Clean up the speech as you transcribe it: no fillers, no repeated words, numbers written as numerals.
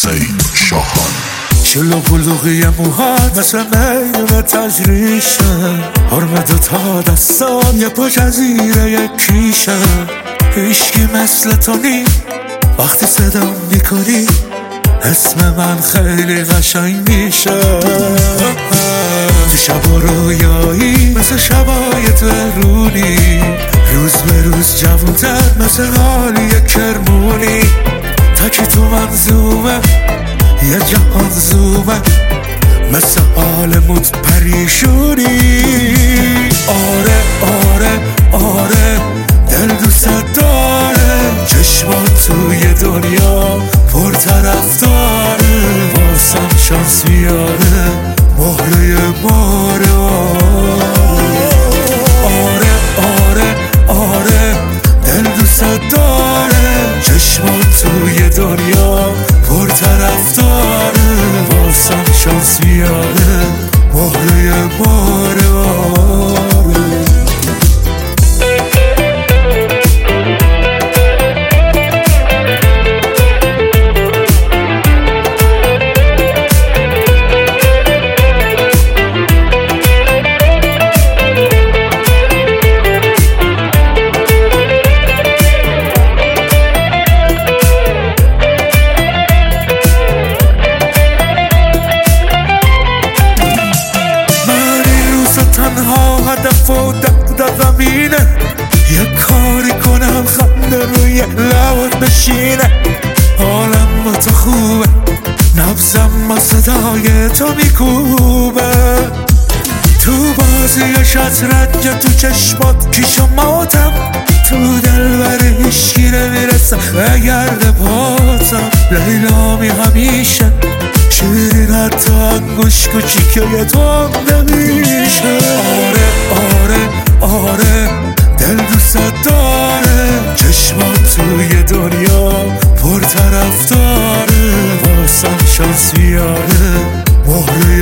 حسین شاهان. شلو بلوغی موهات مثل میل تجریشم، حرم دوتا دستان یه پا جزیره یکیشم. هیشکی مثل تو نی وقتی صدا میکنی اسم من خیلی قشنگ میشه. تو شب و رویایی مثل شبای تهرونی، روز به روز جوانتر مثل حالی کرمونی. تا که تو منظومه یه جهان زومه مثل عالموت پریشونی. آره آره آره دل دوست داره، چشمات توی دنیا پر طرف داره. واسم شانس میاره مهره ماره. آره آره آره دل دوست داره، چشمات توی دنیا پر طرف داره. واسم شانس میاره مهره ماره. هدف و دقدقمینه یه کاری کنم خنده روی لبت بشینه. حالم با تو خوبه، نبضم با صدای تو میکوبه. تو بازی شطرنج تو چشمات کیش و ماتم، تو دلبر هیشکی نمیرسم بگرد پاتم. لیلامی همیشه شیرین حتی انگوش کوچیکه تو نمیشه. آره آره آره دل دوست داره، چشمات توی دنیا پر طرف داره. واسم شانس میاره مهره